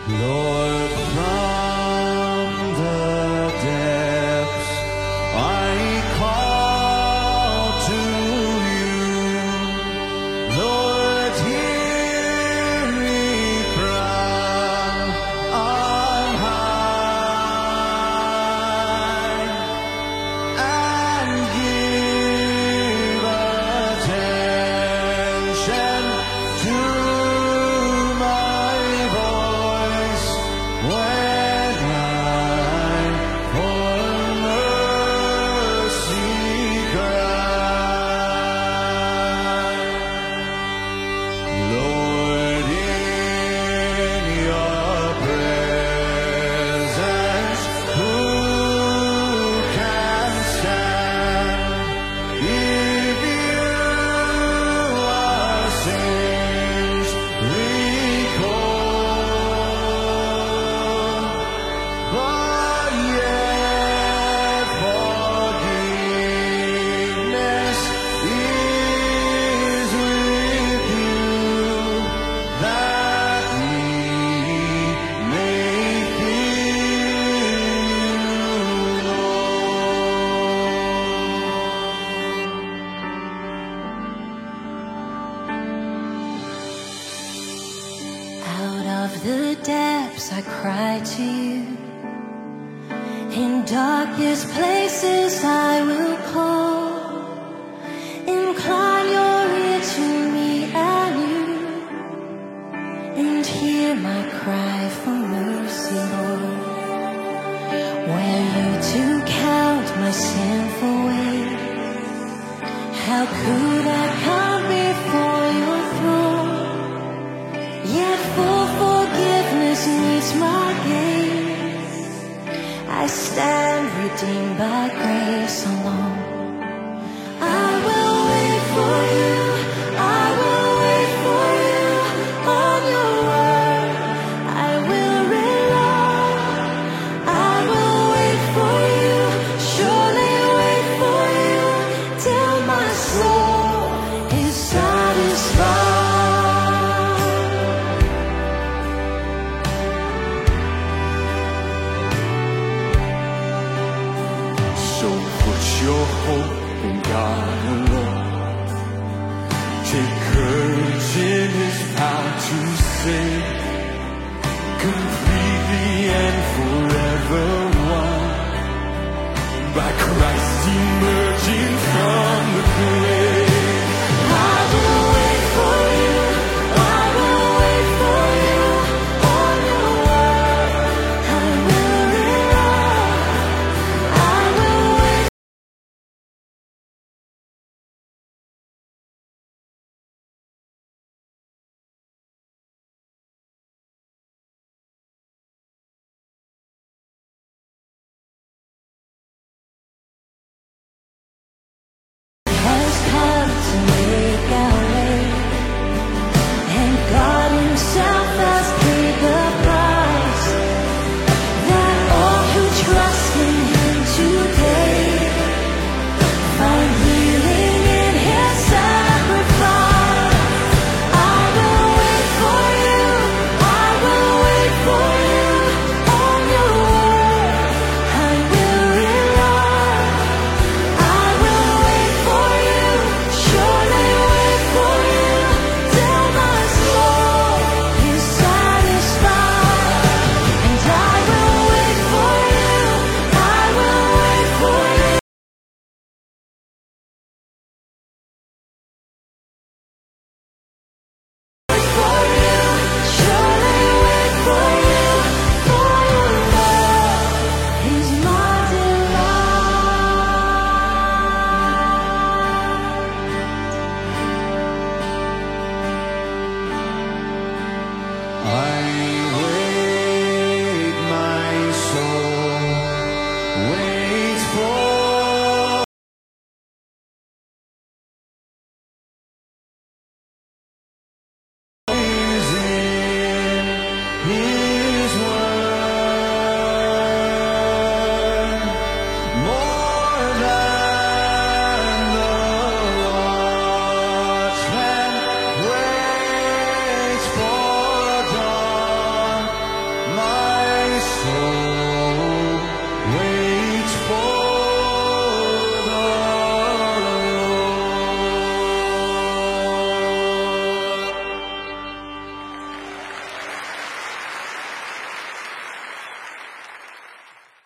Lord, from the depths I call to you. Lord, hear me from on high and give attention to my voice when I for mercy cry. Lord, in your presence, who can stand? If you our sins recall, but yet forgiveness is with you, that we may fear you, Out of the depths I cry to you. In darkest places I will call. Incline your ear to me anew, and hear my cry for mercy, Lord. Were you to count my sinful ways, how could I come before your throne? Yet full forgiveness meets my gaze. I stand redeemed by grace alone. I will wait for you. I will wait for you on your word. I will rely. I will wait for you. Surely wait for you till my soul is satisfied. So put your hope in God alone. Take courage in His power to save, completely and forever one, by Christ's emerging